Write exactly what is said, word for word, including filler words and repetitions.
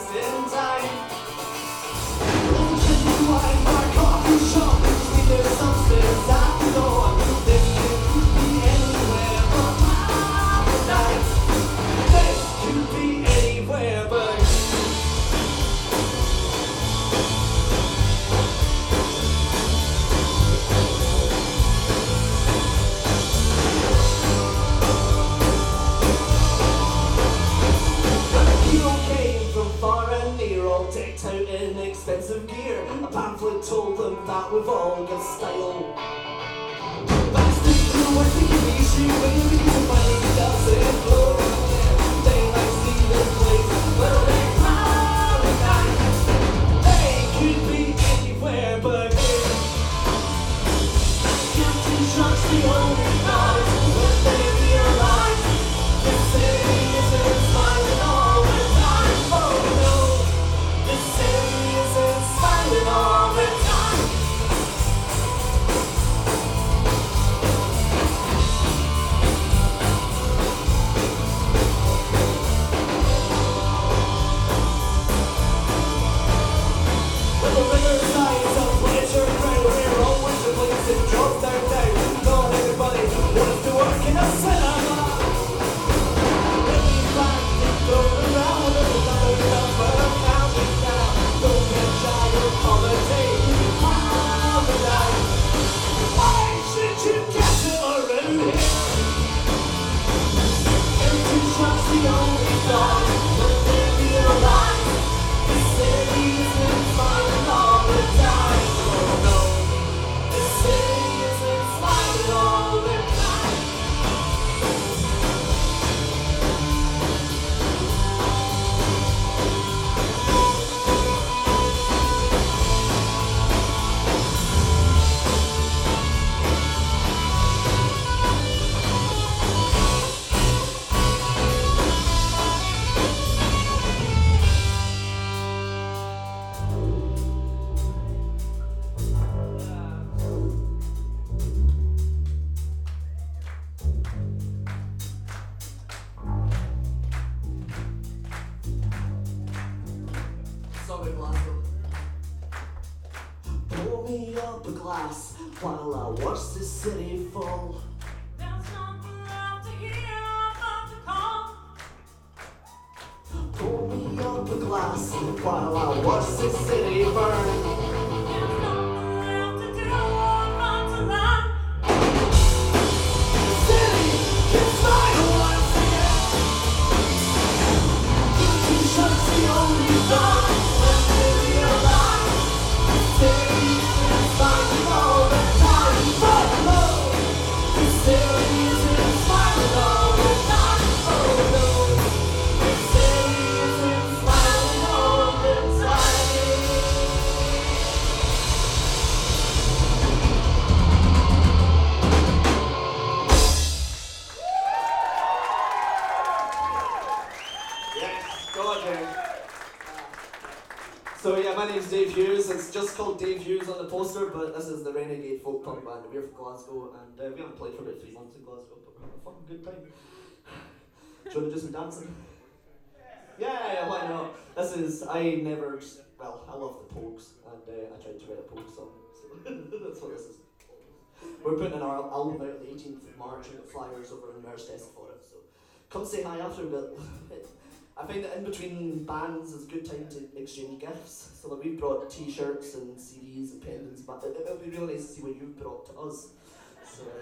just in time. Genuine my coffee shop, sweet there's substance at the door. This could be anywhere but paradise. This could be anywhere but decked out in expensive gear. A pamphlet told them that we've all got style. Bastards who were thinking the issue when the reason money doesn't flow. They might see this place, well they paradise. They could be anywhere but here. Captain Shark's the only cause when they realize the city isn't smiling all the time. Oh no. The city isn't smiling all the time. Well, the riverside's a pleasure ground. We're always a place that drops down down. Not everybody wants to work in a cinema. Let me back and go around another number counting down. Don't get shy of holiday, paradise. Why should you get it around here? Empty shots the only thought when they realize the city isn't smiling all the time. Oh no, the city isn't smiling all the time. Sorry, Glasgow. Pour me up a glass while I watch the city fall. There's nothing left to hear but the call. Pour me up a glass while I watch the city burn. There's nothing left to do but to run. The city can smile once again. Empty shots the only thought when they realize the city isn't smiling all the time. But no, the city isn't smiling all the time. Oh no, the city isn't smiling all the time. Yes, go on, Jerry. So yeah, my name's Dave Hughes. It's just called Dave Hughes on the poster, but this is the Renegade folk punk band. We're from Glasgow, and uh, we haven't played for about three months in Glasgow, but we're having a fucking good time. Do you want to do some dancing? Yeah, yeah, why not? This is, I never, well, I love the Pogues, and uh, I tried to write a Pogue song, so that's what this is. We're putting in our album out on the eighteenth of March, and got flyers over in Mer's desk for it, so come say hi after, but I find that in between bands is a good time to exchange gifts. So like we've brought t-shirts and C Ds and pendants, but it, it'll be really nice to see what you've brought to us. So,